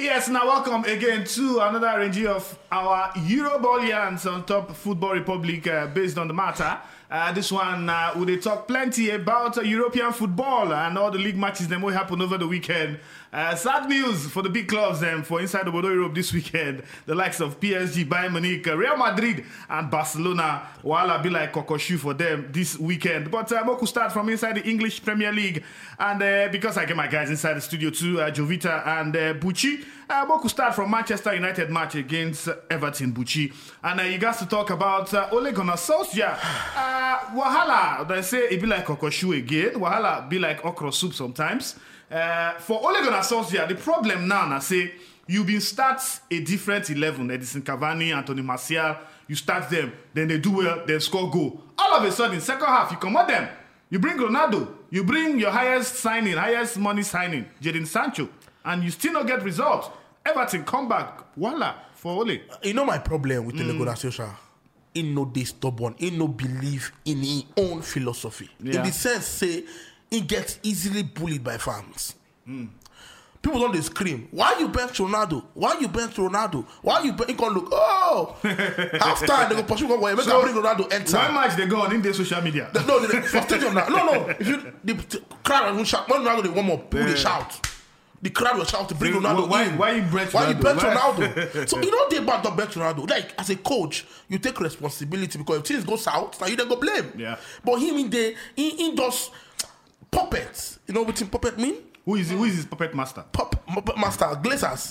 Yes, now welcome again to another range of our Eurobolians on Top Football Republic based on the matter. This one, we talk plenty about European football and all the league matches that will happen over the weekend. Sad news for the big clubs for inside the Bordeaux Europe this weekend. The likes of PSG, Bayern Munich, Real Madrid and Barcelona. While be like Kokoshu for them this weekend. But we could start from inside the English Premier League. And because I get my guys inside the studio too, Jovita and Bucci, we could start from Manchester United match against Everton, Bucci. And you guys to talk about Ole Gunnar Solskjaer. Wahala, they say it be like Kokoshu again. Wahala be like okra soup sometimes. For Ole Gunnar Solskjaer, the problem now, I say, you been start a different 11. Edison Cavani, Anthony Martial, you start them, then they do well, then score goal. All of a sudden, second half, you come at them. You bring Ronaldo, you bring your highest money signing, Jadon Sancho, and you still not get results. Everton come back, voila, for Ole. You know my problem with Ole Gunnar Solskjaer? He no dey stubborn, he no believe in his own philosophy. Yeah. In the sense, say, he gets easily bullied by fans. People don't scream, why you bench Ronaldo? Why you bench Ronaldo? Why you bench? He can look, oh! Half time, they go pursue one way, make so, bring Ronaldo enter. One match they go on in the social media. For stadium now. No. If you, the crowd will shout, when Ronaldo they warm up, people they shout. The crowd will shout to bring Ronaldo in. Why you bench Ronaldo? Why you bench Ronaldo? So you know they about to bench Ronaldo. Like as a coach, you take responsibility because if things go south, now you then go blame. Yeah. But him in does puppets. You know what puppet mean? Who is his puppet master? Puppet master, Glazers.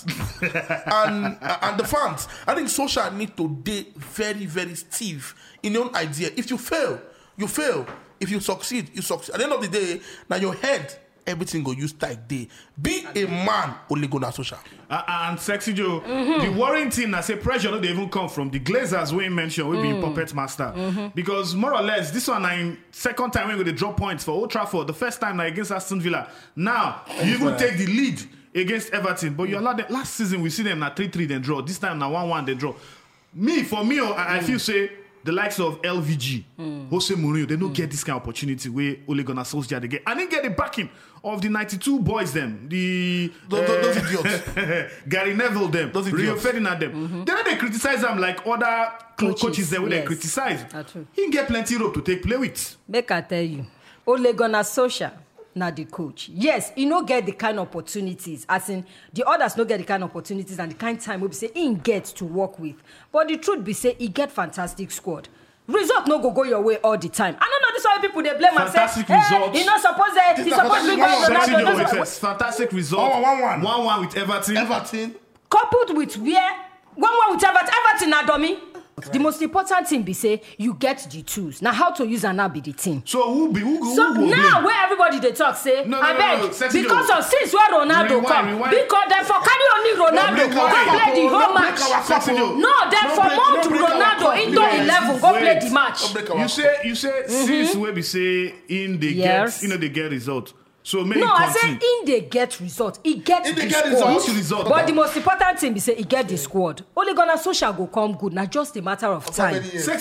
and the fans. I think Solskjaer need to be very, very stiff in your own idea. If you fail, you fail. If you succeed, you succeed. At the end of the day, now your head, everything go use tight day. Be a man, Ole Gunnar Solskjaer. And Sexy Joe, the worrying thing, I say pressure no they even come from the Glazers we mentioned will be puppet master. Because more or less, this one in second time when we drop points for Old Trafford, the first time against Aston Villa. Now, you even take the lead against Everton, but you allowed them, last season we see them na 3-3 then draw. This time na 1-1 they draw. For me, I feel say the likes of LVG, Jose Mourinho, they don't get this kind of opportunity where Ole Gunnar Solskjaer they get. And they get the backing of the 92 boys them, those idiots. Gary Neville them, those Rio Ferdinand them. Then they criticize them like other coaches them when they criticize. He get plenty rope to take play with. Make I tell you, Ole Gunnar Solskjaer, not the coach. Yes, he no get the kind of opportunities, as in the others no get the kind of opportunities and the kind of time we say he gets to work with. But the truth be say he get fantastic squad. Result no go your way all the time. I don't know this why people they blame fantastic and say, results. He not supposed to. He supposed to be Ronaldo. Fantastic result. 1-1 with Everton. Coupled with where 1-1 with Everton na dummy. The most important thing be say you get the tools. Now how to use and now be the team. So who now blame? Where everybody they talk say no, because of since where Ronaldo come because them for carry only Ronaldo go play the whole match. No, them for mount Ronaldo into 11 go play the match. You say since where we say in the get result. So no, I say in they get result. He get the squad. But the most important thing be say he get the squad. Ole Gunnar Solskjaer go come good. Now just a matter of time. He get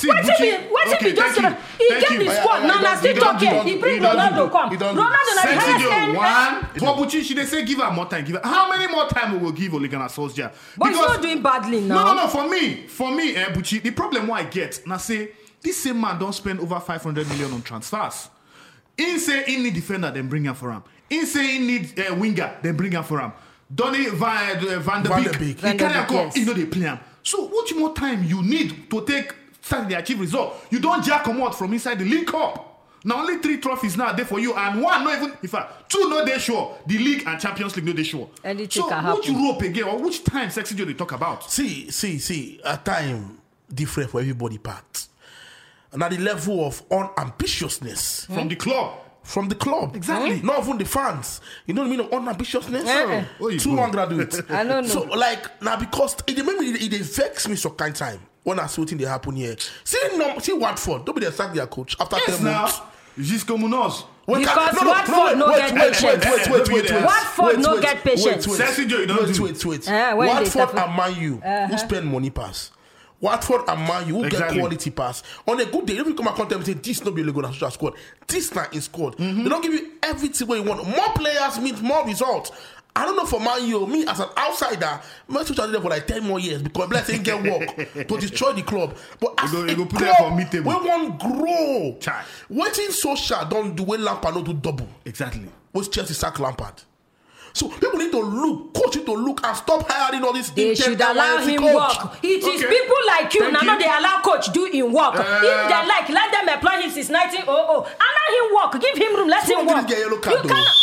the squad. Now still talking. He bring Ronaldo come. Ronaldo na the highest end. For Bucci, she they say give her more time. How many more time we will give Ole Gunnar Solskjaer? But he's not doing badly now. No. For me, Bucci, the problem what I get now say this same man don't spend over 500 million on transfers. He say he need defender, then bring him for him. He say he need winger, then bring him for him. Donny Van der Beek, he can't come, he know they play him. So much more time you need to start the achieve result? You don't jack come out from inside the League Cup. Now only 3 trophies now there for you, and one not even, in fact, 2 no they sure. The League and Champions League no they sure. So which Europe again, or which time Sexy Joe they talk about? See, a time different for everybody part. And at the level of unambitiousness from the club. From the club. Exactly. Not even the fans. You know what I mean of unambitiousness? 200 graduates. I don't know. So like now because it vex me some kind of time when I see what thing they happen here. See Watford, don't be the sack their coach after 10 months. Jusqu'au Munoz. Because Watford no get patience. Watford no get patience. Wait. Watford and Man U who spend money pass. Watford and Man U will get quality pass. On a good day, if you come and contemplate, say this no be Ole Gunnar Solskjaer squad. This not in squad. They don't give you everything where you want. More players means more results. I don't know for Man U, me as an outsider, Man Solskjaer did it for like 10 more years because Bless ain't get work to destroy the club. But as You go a put that for club, mid-table. we won't grow. Chai. Waiting Solskjaer don't do when Lampard not do double. Exactly. Was Chelsea sack Lampard. So people need to look, coach need to look and stop hiring all these They should allow him coach. work. It is Okay. people like you Thank now you. not they allow coach do in work. If they like, let them employ him since 1900. Allow him work. Give him room. Let So him why work. did he get yellow card, You though? cannot.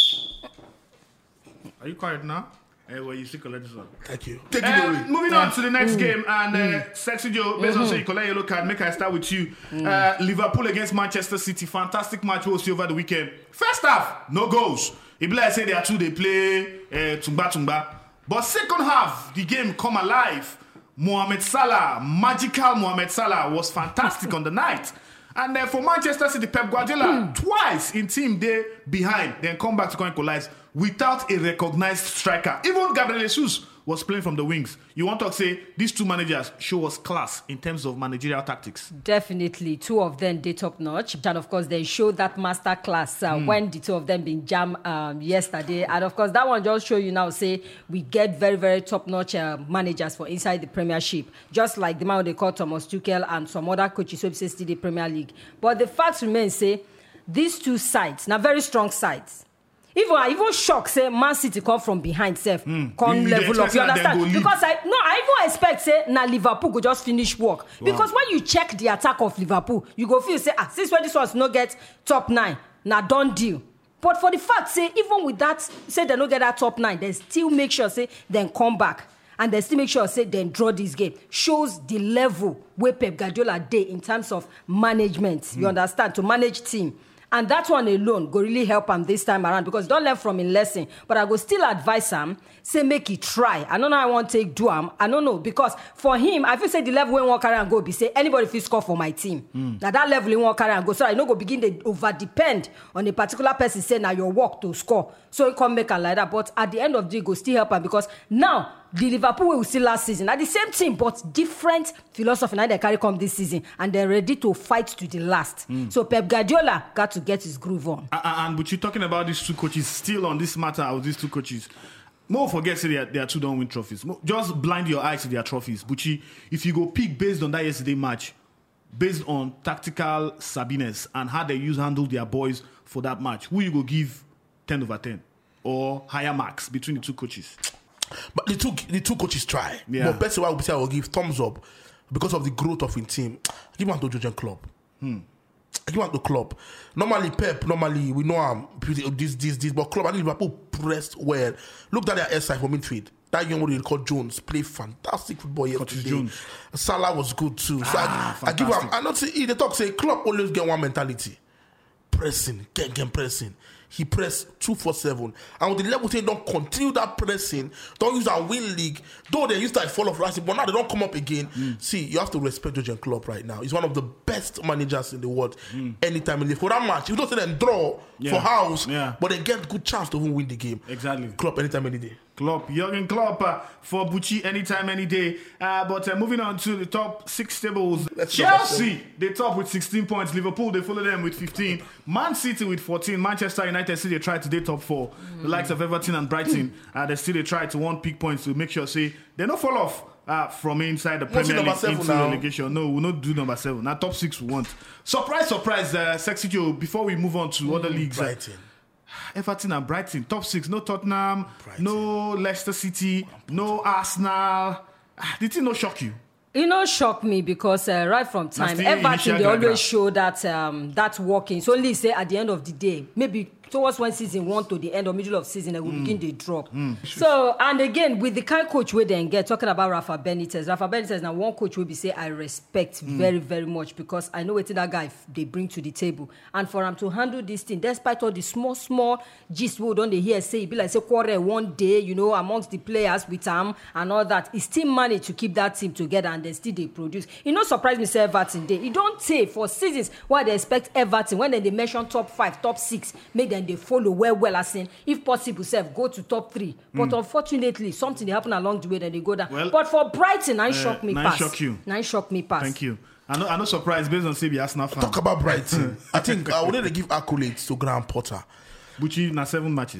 Are you quiet now? Well, you still collect this one. Thank you. Take it away. Moving on to the next game, and Sexy Joe, based on saying you collect yellow card, make I start with you. Liverpool against Manchester City, fantastic match we'll see over the weekend. First half, no goals. It be like say they are two, they play tumba. But second half, the game come alive. Mohamed Salah, magical Mohamed Salah was fantastic on the night. And for Manchester City, Pep Guardiola, twice in team day behind, then come back to equalize without a recognized striker. Even Gabriel Jesus was playing from the wings. You want to say these two managers show us class in terms of managerial tactics? Definitely, two of them they top notch, and of course they showed that master class when the two of them been jam yesterday, and of course that one just show you now say we get very very top notch managers for inside the Premiership, just like the man they call Thomas Tuchel and some other coaches who say still the Premier League. But the fact remains say these two sides now very strong sides. Even shocked say Man City come from behind self come You level up. expect You that them understand? go lead. Because I even expect say na Liverpool go just finish work. Because when you check the attack of Liverpool, you go feel say since when this one's no get top 9, na done deal. But for the fact say even with that say they no get that top 9, they still make sure say then come back. And they still make sure say then draw this game. Shows the level where Pep Guardiola dey in terms of management. You understand? To manage team. And that one alone go really help him this time around because don't learn from him lesson. But I go still advise him, say make he try. I don't know how I want to take do him. I don't know because for him, I feel say the level when one carry and go be say anybody fit score for my team. Now that level in one carry and go, so I no go begin to over depend on a particular person say now your work to score. So it come make a like that. But at the end of the day, go still help him because now the Liverpool we will see last season are the same team but different philosophy now they carry come this season and they're ready to fight to the last. So Pep Guardiola got to get his groove on. And but you're talking about these two coaches still on this matter of these two coaches. More forget say they are two don't win trophies. Just blind your eyes to their trophies. Bucci, if you go pick based on that yesterday match, based on tactical savviness and how they handle their boys for that match, who you go give 10 over 10 or higher marks between the two coaches? But the two coaches try. Yeah. But best way I would say I will give thumbs up because of the growth of his team. I give him to Jurgen Klopp. I give him to Klopp. Normally Pep, we know this, but Klopp and Liverpool pressed well. Look at their air side for midfield. That young one called Jones played fantastic football yesterday. Jones. Salah was good too. So I give him. I not see they talk say Klopp always get one mentality: pressing, get pressing. He pressed 2-4-7. And with the level saying don't continue that pressing, don't use that win league. Though they used to fall off last year, but now they don't come up again. See, you have to respect Jurgen Klopp right now. He's one of the best managers in the world. Anytime in the for that match, you don't say them draw for house, but they get good chance to even win the game. Exactly. Klopp anytime, any day. Klopp, Jurgen Klopp for Bucci anytime, any day. But moving on to the top 6 tables. Let's Chelsea, they top with 16 points. Liverpool, they follow them with 15. Man City with 14. Manchester United still they try to top 4. The likes of Everton and Brighton, they still they try to pick points to make sure say they don't fall off from inside the Premier League into the relegation. No, we'll not do number 7. Now top 6 we want. Surprise, Sexy Joe. Before we move on to other leagues. Brighton. Everton and Brighton, top 6, no Tottenham, no Leicester City, no Arsenal. Did it not shock you? It not shock me because right from time, Everton they always show that working. So only say at the end of the day, maybe towards one season, 1 to the end or middle of season, they will begin to drop. So, and again, with the kind of coach we then get, talking about Rafa Benitez now one coach will be say, I respect very, very much because I know what that guy they bring to the table. And for him to handle this thing, despite all the small gist we don't hear say, it be like say quarrel one day, amongst the players with him and all that, he still managed to keep that team together and then still they produce. It not surprise me say Everton day. It don't take for seasons why they expect Everton, when they mention top 5, top 6, make them they follow well as in if possible go to top 3 but unfortunately something they happen along the way then they go down. But for Brighton I shock me pass. Shock me pass. Thank you. I'm not surprised based on CB Arsenal fan. Talk about Brighton. I think I would give accolades to Graham Potter. Bucci na 7 matches.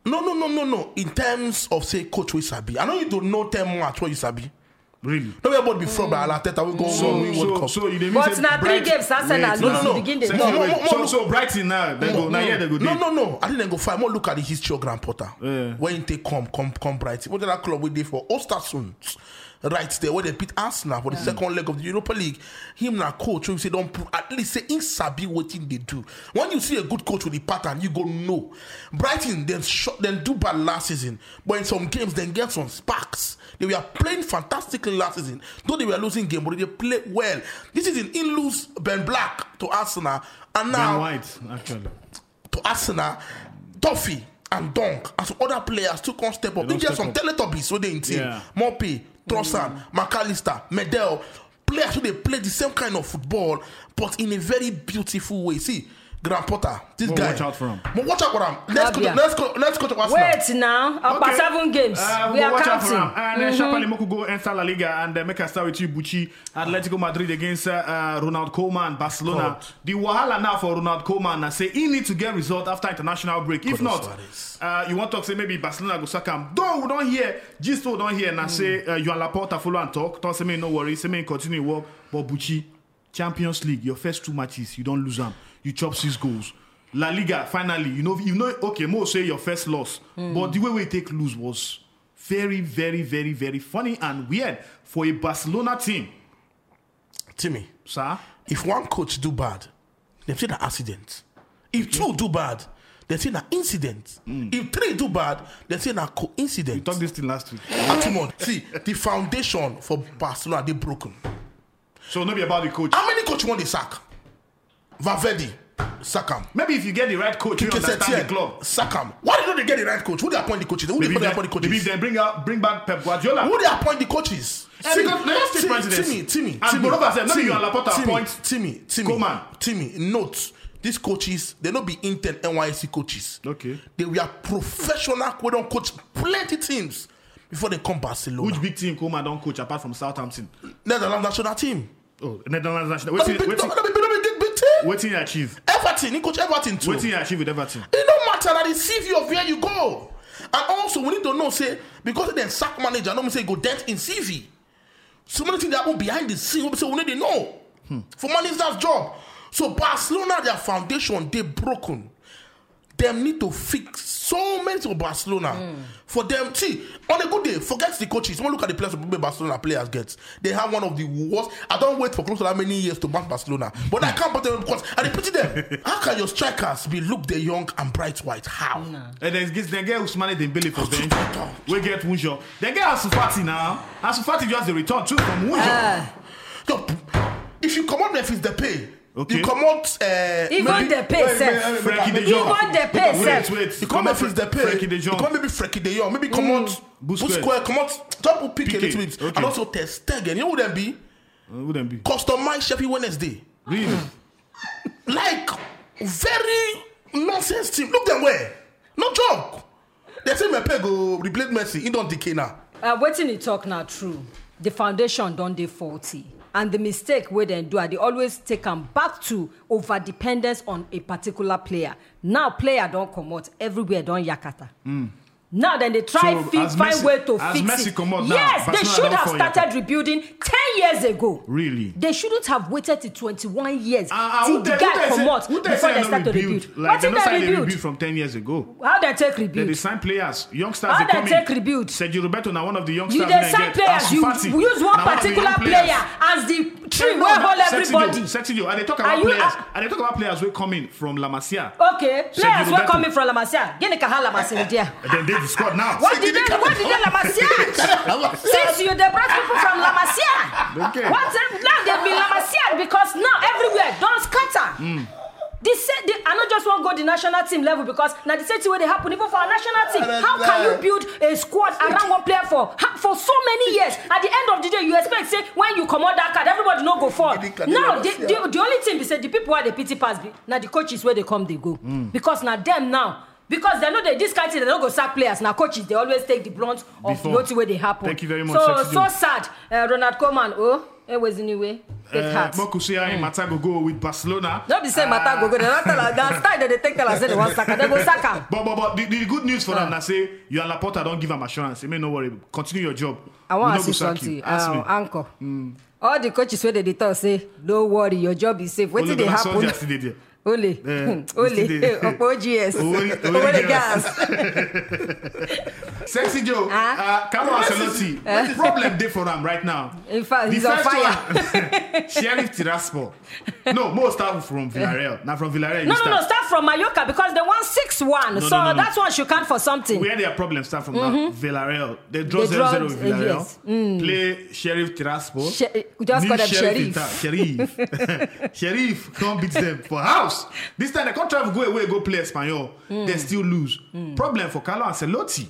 No. In terms of say coach we sabi, I know you don't know 10 more at what you sabi. Really? No, about be fraud by Arteta. We go win World Cup. So you didn't But say now 3 Brighton- games, Arsenal Wait, lose, begin the No. So Brighton now they go. Now yeah they go. deep. No. I didn't go fight. More look at the history of Graham Potter. Yeah. When they come Brighton. What did that club we did for Ostersund? Right there, where they beat Arsenal for the second leg of the Europa League. Him na coach, we say don't at least say in sabi wetin they do. When you see a good coach with the pattern, you go know. Brighton then do bad last season, but in some games then get some sparks. They were playing fantastically last season, though they were losing game, but they played well. This season, in lose Ben Black to Arsenal, and now Ben White actually. to Arsenal, Duffy and Dunk and some other players took on step up. They don't They get step some up. Teletubbies so they in team. Yeah. Mope, Trossard, McAllister, Medel, players who they play the same kind of football, but in a very beautiful way. See, Graham Potter, this Well, guy. watch out for him. But watch out for him. Let's go to Arsenal. Wait now, about 7 games. We we'll are watch out for him. counting. And Sharply Moku go enter La Liga and make us start with you, Bucci. Atletico Madrid against Ronald Koeman, Barcelona. God. The wahala now for Ronald Koeman say he need to get result after international break. If not, you want to talk say maybe Barcelona go sack him. Though we don't hear, just we don't hear and say Joan Laporta follow and talk. Don't say me no worry, say me continue work. But Bucci, Champions League, your first 2 matches, you don't lose them. You chop 6 goals. La Liga, finally, you know, okay, Mo say your first loss, but the way we take lose was very, very, very, very funny and weird for a Barcelona team. Timmy, Sir? if one coach do bad, they say that accident. If 2 do bad, they say that incident. If 3 do bad, they say that coincidence. We talked this thing last week. See, the foundation for Barcelona, they broken. So, not be about the coach. How many coach want the sack? Valverde, sack him. Maybe if you get the right coach, you understand the club. Sack him. Why did they get the right coach? Who they appoint the coaches? Who they appoint the coaches? Maybe then bring back Pep Guardiola. Who they appoint the coaches? Because they don't take presidency. Timmy. And moreover, said, maybe Joan Laporta appoint Koeman. Timmy, note, these coaches, they not be intern NYSC coaches. Okay. They were professional, we don't coach plenty teams before they come Barcelona. Which big team Koeman don't coach apart from Southampton? Netherlands national team. Oh, Netherlands national. Big team. Wait till you achieve. Everton, he coach Everton too. Wait till you achieve with Everton. It don't matter that the CV of where you go. And also, we need to know, say, because they sack manager, don't say go dent in CV. So many things that happen behind the scene, so we need to know. For manager's job. So Barcelona, their foundation, they broken. Them need to fix so many to Barcelona. For them, see, on a good day, forget the coaches. When look at the players Barcelona players get. They have one of the worst. I don't wait for close to that many years to back Barcelona. But I can't put them because I pity them. How can your strikers be Luke De Jong and Bright White? How? And then they get Ousmane Dembele for bench. We get Wunjo. They get Ansu Fati now. Ansu Fati just the return too from Wunjo. Yo, if you come out Memphis, they pay. Okay. You come out. Even the pay self. Frankie de Jong. Even the pay self. Wait. You come Memphis, they pay. Frankie de Jong. You come maybe Frankie de Jong. Maybe come out Busquets. Come out double pick a little bit. Okay. And also Ter Stegen. You know who them be? Who them be? Customized Sheffield Wednesday. Really? Like very nonsense team. Look them where. No joke. They say Mepe go replace Messi. He don't decay now. Wetin you talk now true. The foundation don dey faulty. And the mistake wey dem do, they always take am back to over dependence on a particular player. Now player don comot, everywhere don yakata. Now then they try find way to fix it. Yes, they should have started rebuilding 10 years ago. Really? They shouldn't have waited till 21 years till the guy comot before they start to rebuild. Like, what did they rebuild from 10 years ago? How they take rebuild? They sign players, youngsters. How they come take in. rebuild? Sergio Roberto now one of the youngsters. You dey sign players. You use one particular player as the tree where hold everybody. Sergio, and they talk about players. And they talk about players who coming from La Masia. Okay, players who coming from La Masia. Gene Kahala Masia. Then they the squad now. What did they La Masia? Since you they brought people from La Masia. Okay. Now they be La Masia because now everywhere don't scatter. I not just want to go the national team level because now the same thing they happen even for our national team. How can you build a squad around one player for so many years? At the end of the day, you expect say when you come out that card, everybody no go for. Now the only thing be say the people where the pity pass be now the coaches where they come they go because now them now. Because they know that this country they don't go sack players. Now coaches they always take the brunt of the where they happen. Thank you very much. So sad. Ronald Koeman, It was anyway. Take heart. Mokusia in Matago go with Barcelona. Don't be saying Matago go. They don't tell us. That style that they take tell us they want Saka. They go Saka. But the good news for them, now say you and Laporta don't give them assurance. Say, no worry, continue your job. I want to see something. Uncle. All the coaches where they tell say, don't worry, your job is safe. What did they happen? Ole, OGS, Ole gas. Sexy Joe, Carlo Ancelotti. What's the problem there for him right now? In fact, he's on fire. Sheriff Tiraspol. No, more start from Villarreal. Now from Villarreal. No, start from Mallorca because they won 6-1. No. That's one should count for something. Where their problems start from now? Villarreal. They draw 0-0 with Villarreal. Yes. Play Sheriff Tiraspol. We just call them Sheriff. Sheriff can't beat them for house. This time they can't travel, go away, go play Espanyol. They still lose. Problem for Carlo Ancelotti.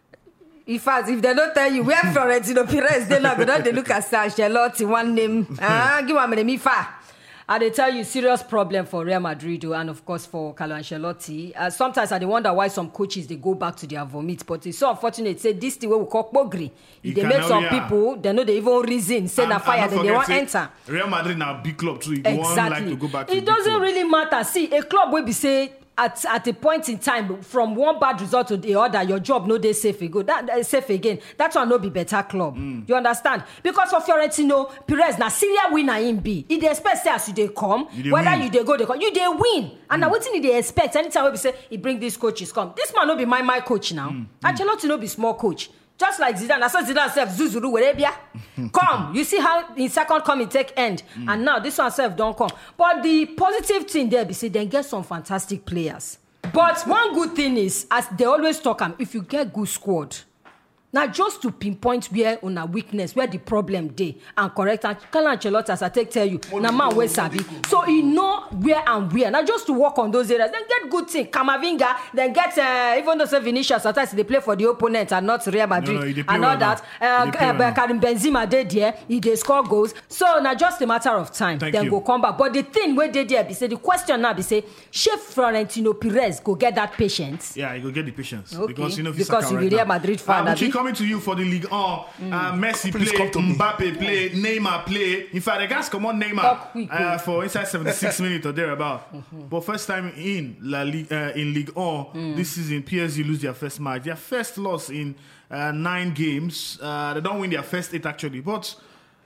In fact, if they don't tell you where Florentino Perez, they not they look at Ancelotti, one name. Give one name, Ifa. And they tell you serious problem for Real Madrid and of course for Carlo Ancelotti. Sometimes I wonder why some coaches they go back to their vomit, but it's so unfortunate. Say this the way we call Pogri. If they make some people, they know they even reason say na fire, then they won't enter. Real Madrid now big club too. Exactly. Like to go back to it doesn't really matter. See, a club will be say at a point in time from one bad result to the other, your job no dey safe again. That safe again. That one no be better club. You understand? Because for Florentino Perez, na Syria winner him be. He dey expect say as you dey come, whether win. You dey go, they come, you dey win. And now wetin he dey expect? Anytime we say he bring these coaches come, this man no be my coach now. Ancelotti no be small coach. Just like Zidane, I saw Zidane self Zuzuru Werebia. Come, you see how in second coming take end, and now this one self don't come. But the positive thing there be say they get some fantastic players. But one good thing is, as they always talk, if you get good squad, now just to pinpoint where on a weakness, where the problem dey, and correct. And Carlo Ancelotti, as I tell you, na man wey sabi. So he know where and where. Now just to work on those areas, then get good thing. Camavinga, then get even though say Vinicius sometimes they play for the opponent and not Real Madrid and all that. Karim Benzema dey there, he dey score goals. So now just a matter of time. Then go come back. But the thing where they there be say the question now be say, Chef Florentino Perez go get that patience. Yeah, he go get the patience because you know because you Real Madrid fan. Coming to you for the Ligue 1, Messi play, Mbappe play, Neymar play. In fact, the guys come on Neymar for inside 76 minutes or thereabout. But first time in Ligue 1 this season, PSG lose their first match. Their first loss in 9 games. They don't win their first 8 actually. But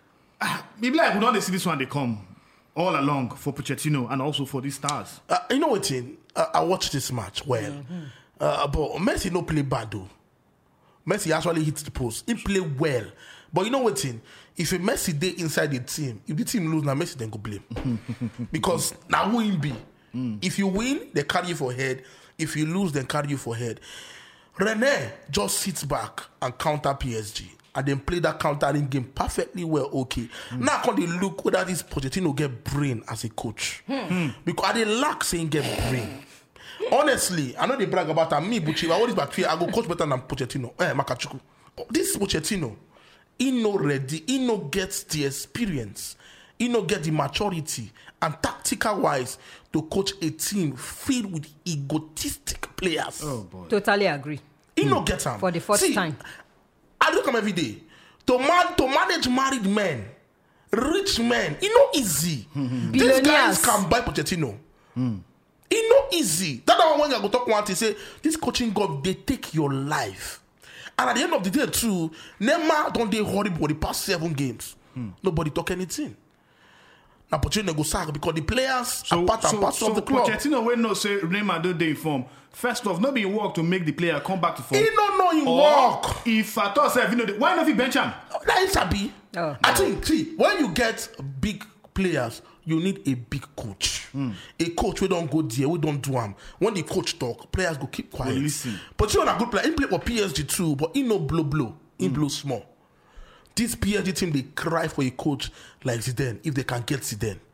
maybe like we don't see this one they come all along for Pochettino and also for these stars. You know what? I watched this match well, but Messi no play bad though. Messi actually hits the post. He play well. But you know what? If a Messi day inside the team, if the team lose, now Messi then go blame. Because now who him be? If you win, they carry you for head. If you lose, they carry you for head. René just sits back and counter PSG. And then play that countering game perfectly well, okay. Now can they look whether this Pochettino get brain as a coach. Because they lack saying get brain. Honestly, I know they brag about me, but if I always back here, I go coach better than Pochettino. Makachuku. This Pochettino, he no ready, he no gets the experience, he no get the maturity and tactical wise to coach a team filled with egotistic players. Oh boy. Totally agree. He no get them. For the first time. I do come every day. To manage married men, rich men, it's not easy. These guys can buy Pochettino. It's not easy. That's why when I go talk one to say, this coaching God, they take your life. And at the end of the day, too, Neymar don't they horrible for the past 7 games. Nobody talk anything. Now Pochettino go sack because the players are part and parcel of the club. Pochettino when no say Neymar don't they inform. First off, nobody work to make the player come back to form. He don't know him work. If I thought say, why not he bench him? That is sabi. I think see when you get big players, you need a big coach. A coach we don't go there, we don't do him. When the coach talk, players go keep quiet. Well, listen. But you're a good player. He play for PSG too, but he no blow. He blow small. This PSG team, they cry for a coach like Zidane if they can get Zidane.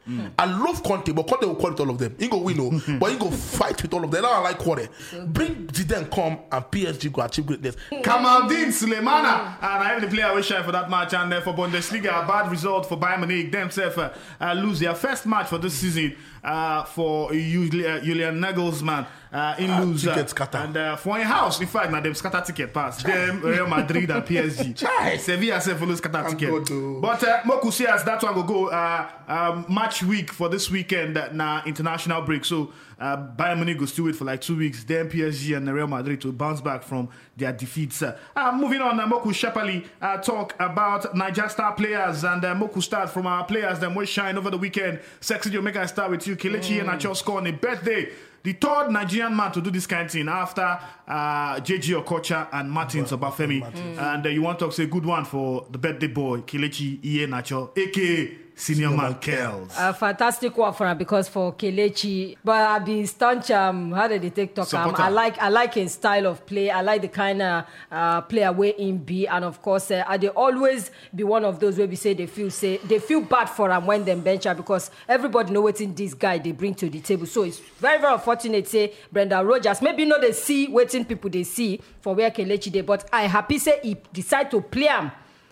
I love Conte, but Conte will call it all of them. He go win, but he go fight with all of them. Now I like Conte. Bring Zidane come and PSG go achieve greatness. Kamaldeen Sulemana, and I have the player wish for that match, and for Bundesliga, a bad result for Bayern Munich. Themselves lose their first match for this season for Julian Nagelsmann. In lose and for in house, in fact, now them scatter ticket pass. Them Real Madrid and PSG. Sevilla say follow scatter ticket. But Moku says that one will go match week for this weekend na international break. So Bayern Munich will still wait for like 2 weeks. Then PSG and Real Madrid to bounce back from their defeats. Moving on, Moku Shepali talk about Niger star players, and Moku start from our players that will shine over the weekend. Sexy Jamaica, start with you. Kelechi Iheanacho score on a birthday. The third Nigerian man to do this kind of thing after JG Okocha and Martins Obafemi. And you want to say good one for the birthday boy, Kelechi Iheanacho, a.k.a. Senior Man Kells. A fantastic one for him, because for Kelechi, but I've been staunch. How did they take talk? I like his style of play. I like the kind of player where in be, and of course, they always be one of those where we say they feel bad for him when they bench her, because everybody know what's in this guy they bring to the table. So it's very, very unfortunate. Say Brendan Rodgers maybe not they see waiting people they see for where Kelechi they, but I happy say he decide to play him.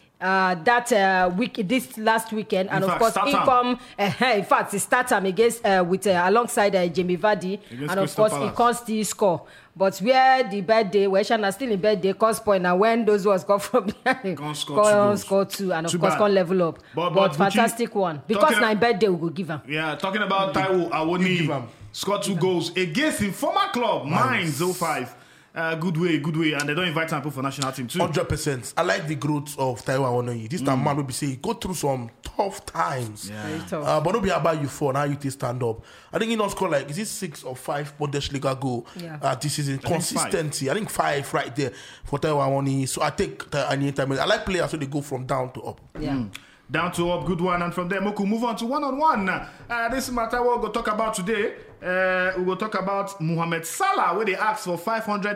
This last weekend, and of course, he come. In fact, he start time against alongside Jamie Vardy, and of course, he can't still score. But where the birthday, where Shana still in birthday, cost point, and when those ones come from behind, score two, and of course, can't level up. But fantastic one, because now in birthday we go give him. Yeah, talking about Taiwo Awoniyi, scored 2 goals against his former club, Mainz 05. Good way, and they don't invite people for national team too. 100%. I like the growth of Taiwo Awoniyi. This time, man will be saying, go through some tough times. Yeah. But don't be about you for now. You take stand up. I think he not score like, is it 6 or 5 Bundesliga goal this season? Consistency. I think 5 right there for Taiwo Awoniyi. So I take anytime. I like players so they go from down to up. Yeah. Down to up, good one, and from there, Moku move on to one-on-one. This matter we'll go talk about today. We will talk about Mohamed Salah, where they ask for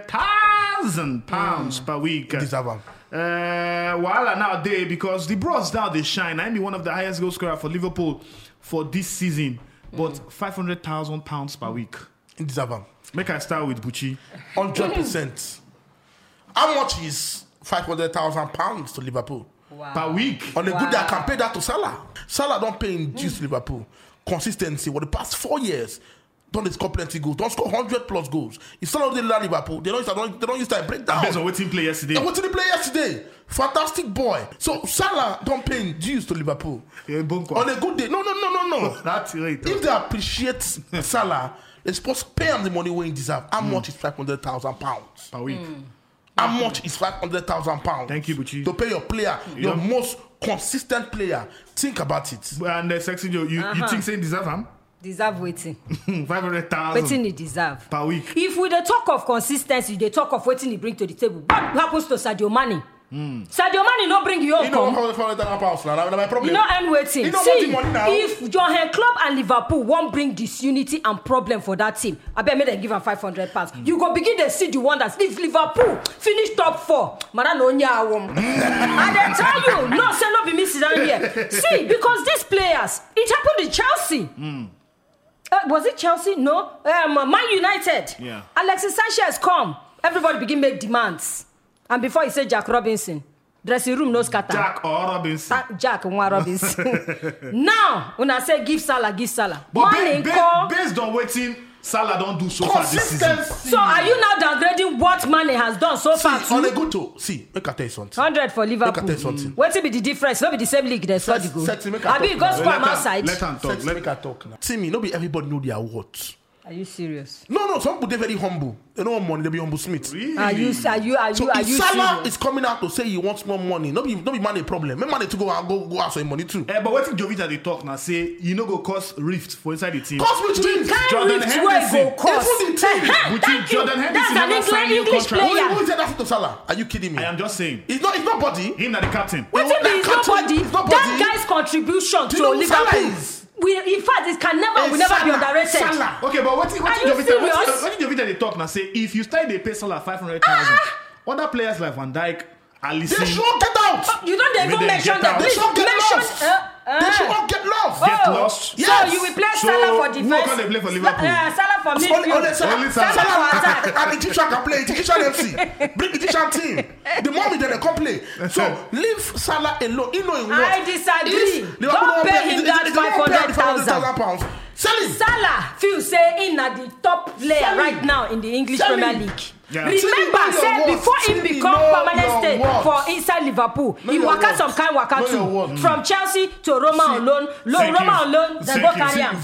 £500,000 per week. While nowadays, because the bros now they shine. I mean, one of the highest goal scorer for Liverpool for this season, but £500,000 per week. Make I start with Buchi. 100%. How much is £500,000 to Liverpool? Wow. Per week. On a good day, I can pay that to Salah. Salah don't pay in dues to Liverpool. Consistency for the past 4 years. Don't score plenty goals. Don't score 100+ goals. If Salah didn't learn Liverpool, they don't use that breakdown. Based on what team play yesterday. What did they play yesterday? Fantastic boy. So Salah don't pay in dues to Liverpool. On a good day. No. That's right. If they appreciate Salah, they're supposed to pay him the money where he deserves. How much is £500,000 per week? How much is £500,000? Thank you, Buchi. To pay your player, your most consistent player. Think about it. And Sexy Joe, you think saying deserve him? Deserve waiting. 500,000. Waiting he deserve per week. If we dey talk of consistency, they talk of waiting he bring to the table. What happens to Sadio Mane? Sadio Mane no bring you own come. My problem. You know I'm waiting. See, if Johan Club and Liverpool won't bring disunity and problem for that team, I bet me they give him £500. You go begin to see the one that if Liverpool finish top 4, man no nyawom. And they tell you, no, say no be missing down here. See, because these players, it happened in Chelsea. Was it Chelsea? No. Man United. Yeah. Alexis Sanchez come. Everybody begin make demands. And before he said Jack Robinson, dressing room no scatter. Jack or Robinson. Jack or Robinson. Now, when I say give Salah. But based on waiting, Salah don't do so far this season. So are you now downgrading what Mane has done so far? On a good to see, make I tell you something. 100 for Liverpool. Make I tell you something. What will be the difference? Not be the same league. They score the goal. I be go score outside. Let him talk. Let me talk now. See me, not be everybody know their worth. Are you serious? No. Some people they very humble. They don't want money. They be humble Smith. Really? Are you So if serious? Salah is coming out to say he wants more money, no be money problem. Make money to go out for money too. But what if Jovita they talk now? Say you know go cause rift for inside the team. Cause which team? Jordan Henderson. Jordan Henderson That's an English player. Who said that to Salah? Are you kidding me? I am just saying. It's not body. Him not the captain. What if he's nobody? That guy's contribution to Liverpool. In fact, it can never, will never be underrated. Salah. Okay, but what if Jovita they talk now? Say if you start they pay Salah 500,000, other players like Van Dijk, Alisson, they should get out. You don't even mention that. They should get out. They should all get lost. Get lost. So you will play Salah for defense. Who can they play for Liverpool? Salah for midfield. Only Salah Salah for attack. and Egyptian can play. Egyptian FC. Bring Egyptian team. The moment they come play. So leave Salah alone. You know him what? I disagree. Don't pay him that 500,000 pounds. Sell him. Salah feel say in at the top player right now in the English Premier League. Yeah. Remember, say before he become permanent stay for inside Liverpool, he waka some kind waka too. From Chelsea to Roma on loan, Roma on loan, then go carry am.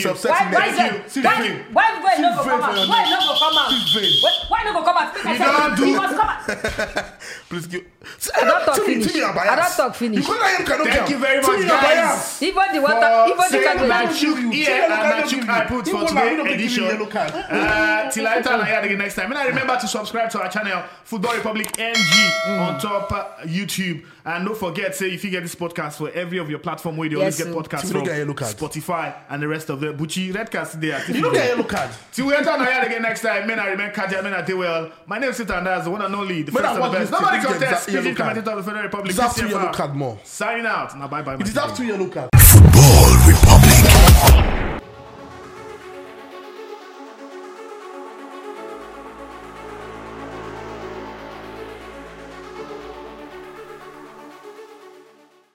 Why no go come out? Why no go come out? Why no go come out? He must come out. Please give. I don't talk finish. Thank you very much, guys. Even the water, even the Nachuk here and Nachuk I put for today's edition. Till I enter again next time. And I remember to subscribe to our channel, Football Republic NG, on top YouTube. And don't forget, say if you get this podcast for every of your platform where you always get podcasts from Spotify and the rest of the Bucci Redcast there. You don't get a yellow card. Till we enter again next time. Men I remain Kaja, men I do well. My name is Sitanda, the one and only, the first and the best. Nobody contest. Commentator of the Federal Republic. Deserve 2 yellow card more. Signing out. Now bye bye. It deserves 2 yellow cards. Football Republic.